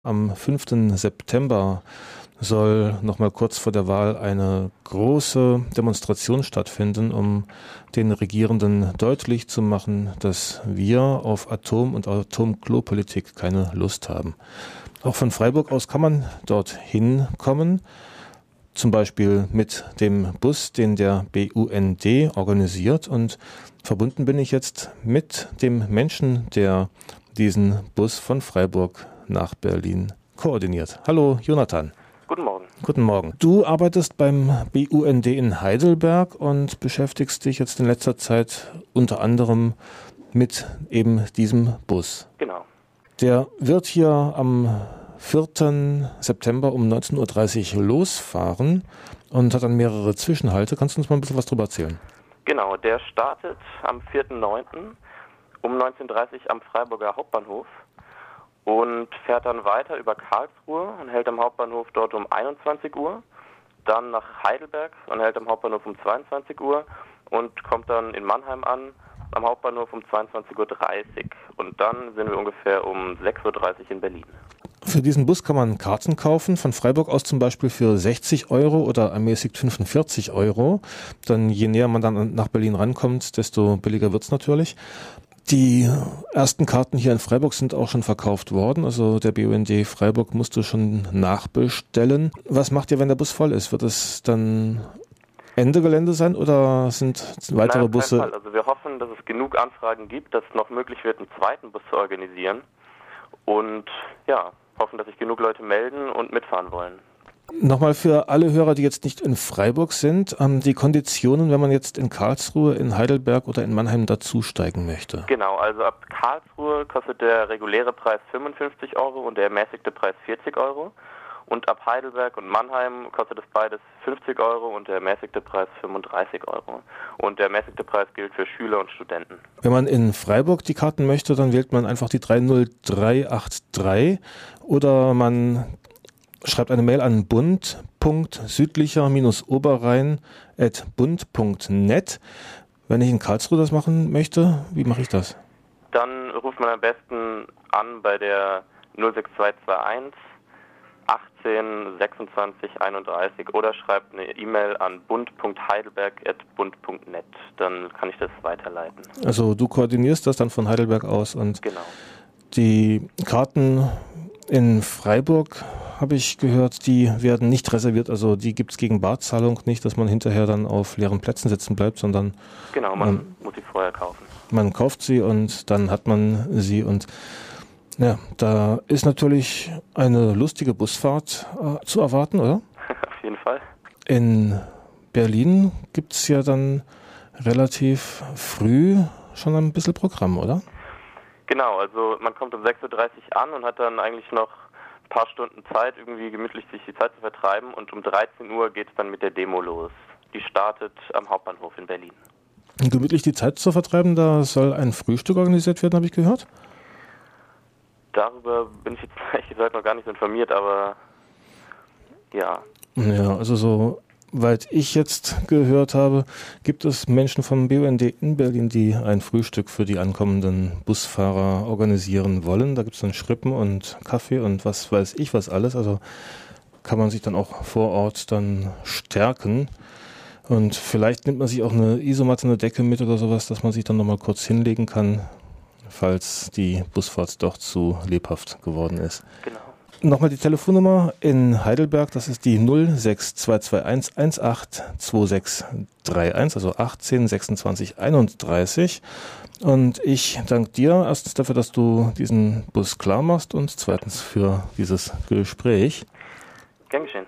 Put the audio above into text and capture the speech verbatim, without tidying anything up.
Am fünften September soll noch mal kurz vor der Wahl eine große Demonstration stattfinden, um den Regierenden deutlich zu machen, dass wir auf Atom- und Atomklopolitik keine Lust haben. Auch von Freiburg aus kann man dorthin kommen, zum Beispiel mit dem Bus, den der B U N D organisiert. Und verbunden bin ich jetzt mit dem Menschen, der diesen Bus von Freiburg nach Berlin koordiniert. Hallo Jonathan. Guten Morgen. Guten Morgen. Du arbeitest beim B U N D in Heidelberg und beschäftigst dich jetzt in letzter Zeit unter anderem mit eben diesem Bus. Genau. Der wird hier am vierten September um neunzehn Uhr dreißig losfahren und hat dann mehrere Zwischenhalte. Kannst du uns mal ein bisschen was drüber erzählen? Genau, der startet am vierten neunten um neunzehn Uhr dreißig am Freiburger Hauptbahnhof und fährt dann weiter über Karlsruhe und hält am Hauptbahnhof dort um einundzwanzig Uhr, dann nach Heidelberg und hält am Hauptbahnhof um zweiundzwanzig Uhr und kommt dann in Mannheim an, am Hauptbahnhof um zweiundzwanzig Uhr dreißig und dann sind wir ungefähr um sechs Uhr dreißig in Berlin. Für diesen Bus kann man Karten kaufen, von Freiburg aus zum Beispiel für sechzig Euro oder ermäßigt fünfundvierzig Euro. Dann je näher man dann nach Berlin rankommt, desto billiger wird's natürlich. Die ersten Karten hier in Freiburg sind auch schon verkauft worden, also der B U N D Freiburg musste schon nachbestellen. Was macht ihr, wenn der Bus voll ist? Wird es dann Ende Gelände sein oder sind weitere Nein, auf Busse? keinen Fall. Also wir hoffen, dass es genug Anfragen gibt, dass es noch möglich wird, einen zweiten Bus zu organisieren und ja, hoffen, dass sich genug Leute melden und mitfahren wollen. Nochmal für alle Hörer, die jetzt nicht in Freiburg sind, ähm, die Konditionen, wenn man jetzt in Karlsruhe, in Heidelberg oder in Mannheim dazusteigen möchte. Genau, also ab Karlsruhe kostet der reguläre Preis fünfundfünfzig Euro und der ermäßigte Preis vierzig Euro. Und ab Heidelberg und Mannheim kostet es beides fünfzig Euro und der ermäßigte Preis fünfunddreißig Euro. Und der ermäßigte Preis gilt für Schüler und Studenten. Wenn man in Freiburg die Karten möchte, dann wählt man einfach die drei null drei acht drei oder man schreibt eine Mail an bund punkt südlicher oberrhein at bund punkt net. Wenn ich in Karlsruhe das machen möchte, wie mache ich das? Dann ruft man am besten an bei der null sechs zwei zwei eins achtzehn sechsundzwanzig einunddreißig oder schreibt eine E-Mail an bund punkt heidelberg at bund punkt net. Dann kann ich das weiterleiten. Also du koordinierst das dann von Heidelberg aus und genau. Die Karten in Freiburg, habe ich gehört, die werden nicht reserviert, also die gibt es gegen Barzahlung nicht, dass man hinterher dann auf leeren Plätzen sitzen bleibt, sondern genau, man ähm, muss sie vorher kaufen. Man kauft sie und dann hat man sie und ja, da ist natürlich eine lustige Busfahrt äh, zu erwarten, oder? Auf jeden Fall. In Berlin gibt es ja dann relativ früh schon ein bisschen Programm, oder? Genau, also man kommt um sechs Uhr dreißig an und hat dann eigentlich noch ein paar Stunden Zeit, irgendwie gemütlich sich die Zeit zu vertreiben und um dreizehn Uhr geht es dann mit der Demo los. Die startet am Hauptbahnhof in Berlin. Gemütlich die Zeit zu vertreiben, da soll ein Frühstück organisiert werden, habe ich gehört? Darüber bin ich jetzt ehrlich gesagt noch gar nicht so informiert, aber ja. Ja, also so weit ich jetzt gehört habe, gibt es Menschen vom B U N D in Berlin, die ein Frühstück für die ankommenden Busfahrer organisieren wollen. Da gibt es dann Schrippen und Kaffee und was weiß ich was alles. Also kann man sich dann auch vor Ort dann stärken. Und vielleicht nimmt man sich auch eine Isomatte, eine Decke mit oder sowas, dass man sich dann nochmal kurz hinlegen kann, falls die Busfahrt doch zu lebhaft geworden ist. Genau. Nochmal die Telefonnummer in Heidelberg, das ist die null sechs zwei zwei eins eins acht zwei sechs drei eins, also achtzehn sechsundzwanzig einunddreißig. Und ich danke dir erstens dafür, dass du diesen Bus klar machst und zweitens für dieses Gespräch. Gern geschehen.